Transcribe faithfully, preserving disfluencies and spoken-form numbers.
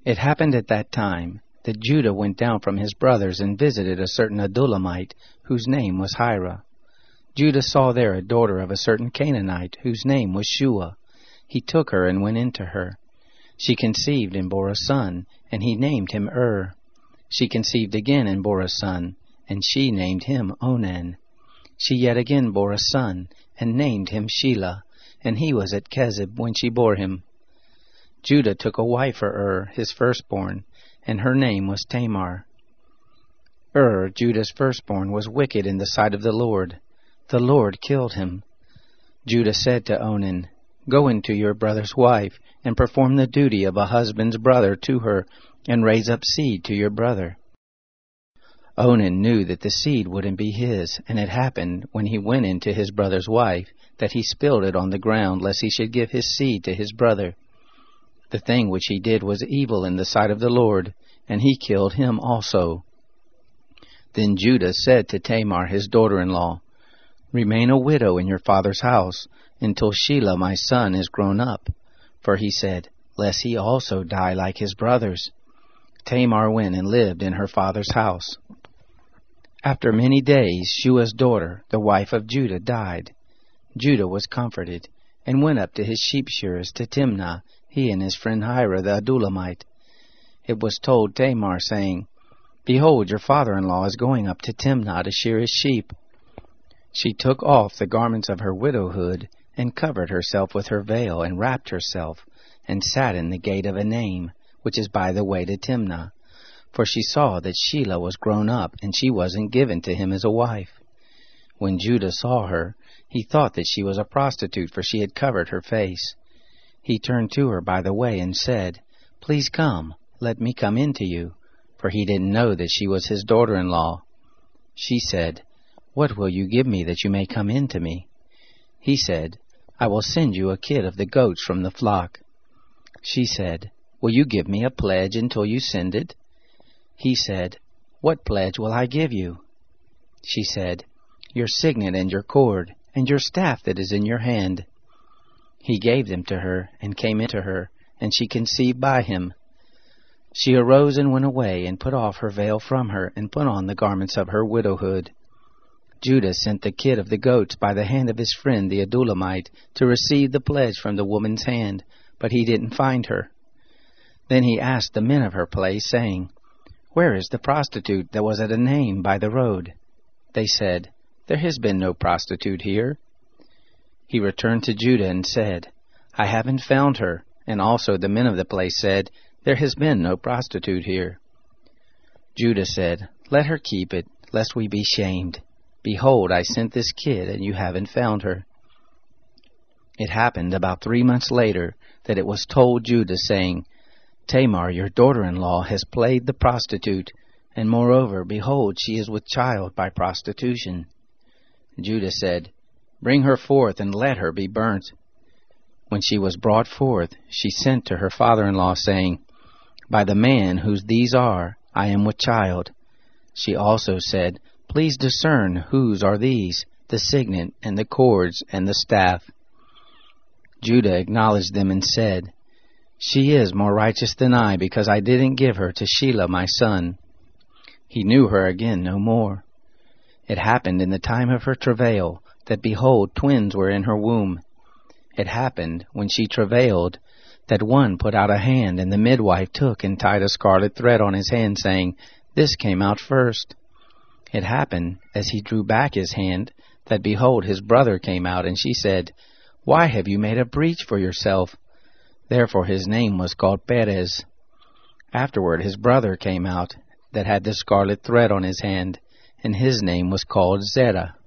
It happened at that time that Judah went down from his brothers and visited a certain Adullamite, whose name was Hira. Judah saw there a daughter of a certain Canaanite, whose name was Shua. He took her and went into her. She conceived and bore a son, and he named him Ur. She conceived again and bore a son, and she named him Onan. She yet again bore a son, and named him Shelah, and he was at Kezib when she bore him. Judah took a wife for Ur, his firstborn, and her name was Tamar. Ur, Judah's firstborn, was wicked in the sight of the Lord. The Lord killed him. Judah said to Onan, Go into your brother's wife, and perform the duty of a husband's brother to her, and raise up seed to your brother. Onan knew that the seed wouldn't be his, and it happened, when he went into his brother's wife, that he spilled it on the ground, lest he should give his seed to his brother. The thing which he did was evil in the sight of the Lord, and he killed him also. Then Judah said to Tamar his daughter-in-law, Remain a widow in your father's house, until Shelah my son is grown up. For he said, Lest he also die like his brothers. Tamar went and lived in her father's house. After many days Shua's daughter, the wife of Judah, died. Judah was comforted, and went up to his sheep shearers to Timnah, he and his friend Hira the Adullamite. It was told Tamar, saying, Behold, your father-in-law is going up to Timnah to shear his sheep. She took off the garments of her widowhood, and covered herself with her veil, and wrapped herself, and sat in the gate of Enaim, which is by the way to Timnah. For she saw that Shelah was grown up, and she wasn't given to him as a wife. When Judah saw her, he thought that she was a prostitute, for she had covered her face. He turned to her by the way and said, Please come, let me come in to you, for he didn't know that she was his daughter-in-law. She said, What will you give me that you may come in to me? He said, I will send you a kid of the goats from the flock. She said, Will you give me a pledge until you send it? He said, What pledge will I give you? She said, Your signet and your cord, and your staff that is in your hand. He gave them to her, and came into her, and she conceived by him. She arose and went away, and put off her veil from her, and put on the garments of her widowhood. Judah sent the kid of the goats by the hand of his friend the Adullamite to receive the pledge from the woman's hand, but he didn't find her. Then he asked the men of her place, saying, Where is the prostitute that was at Enaim by the road? They said, There has been no prostitute here. He returned to Judah and said, I haven't found her. And also the men of the place said, There has been no prostitute here. Judah said, Let her keep it, lest we be shamed. Behold, I sent this kid, and you haven't found her. It happened about three months later that it was told Judah, saying, Tamar, your daughter-in-law, has played the prostitute, and moreover, behold, she is with child by prostitution. Judah said, Bring her forth, and let her be burnt. When she was brought forth, she sent to her father-in-law, saying, By the man whose these are, I am with child. She also said, Please discern whose are these, the signet, and the cords, and the staff. Judah acknowledged them and said, She is more righteous than I, because I didn't give her to Shelah my son. He knew her again no more. It happened in the time of her travail, that behold, twins were in her womb. It happened, when she travailed, that one put out a hand, and the midwife took and tied a scarlet thread on his hand, saying, This came out first. It happened, as he drew back his hand, that behold, his brother came out, and she said, Why have you made a breach for yourself? Therefore his name was called Perez. Afterward his brother came out, that had the scarlet thread on his hand, and his name was called Zerah.